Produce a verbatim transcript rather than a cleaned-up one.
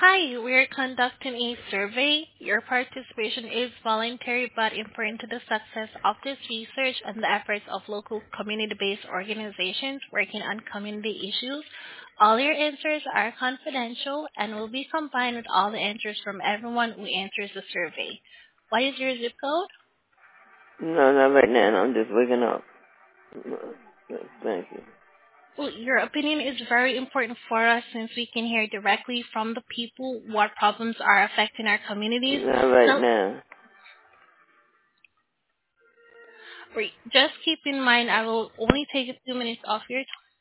Hi, we're conducting a survey. Your participation is voluntary but important to the success of this research and the efforts of local community-based organizations working on community issues. All your answers are confidential and will be combined with all the answers from everyone who answers the survey. What is your zip code? No, not right now. I'm just waking up. Thank you. Well, your opinion is very important for us since we can hear directly from the people what problems are affecting our communities. Not right So, now. wait, just keep in mind I will only take a few minutes of your time.